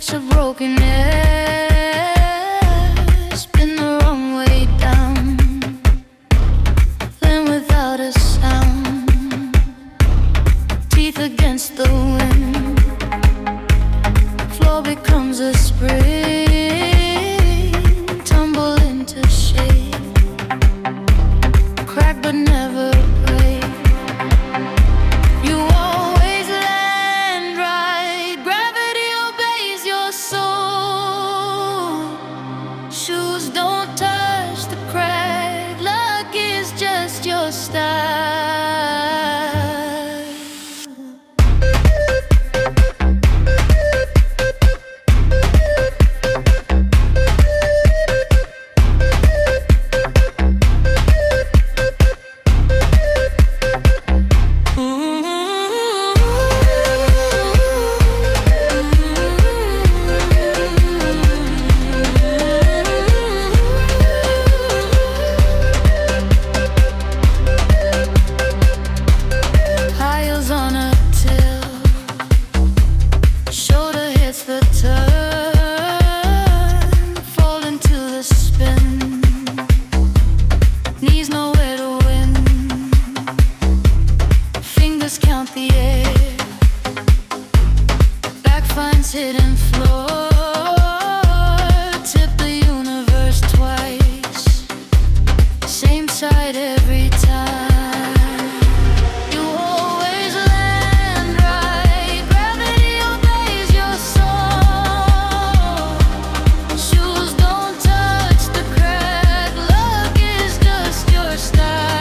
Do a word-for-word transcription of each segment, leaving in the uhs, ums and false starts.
catch a broken air, spin the wrong way down, land without a sound, teeth against the wind, floor becomes a spring, tumble into shape, crack but never break. You always land right, gravity obeys your soul. Shoes don't touch the crack, luck is just your style. Knees nowhere to win, fingers count the air, back finds hidden floor, tip the universe twice, same side every time. You always land right, gravity obeys your soul. Shoes don't touch the crack, luck is just your style.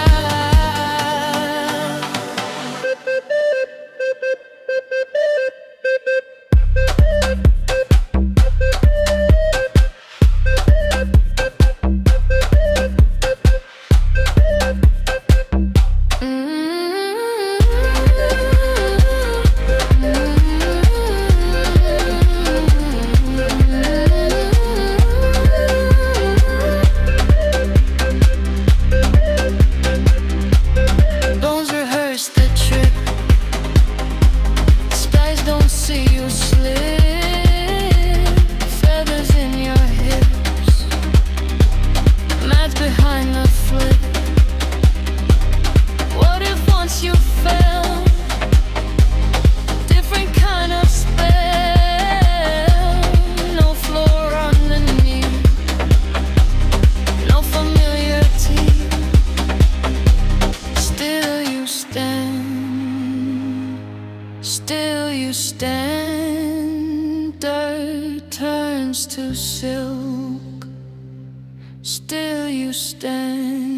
Bones rehearse the trip, skies don't see you slip, feathers in your hips, mads behind the flip. What if once you fell, different kind of spell, no floor underneath, no familiar teeth, still you stand, still you stand, dirt turns to silk, still you stand.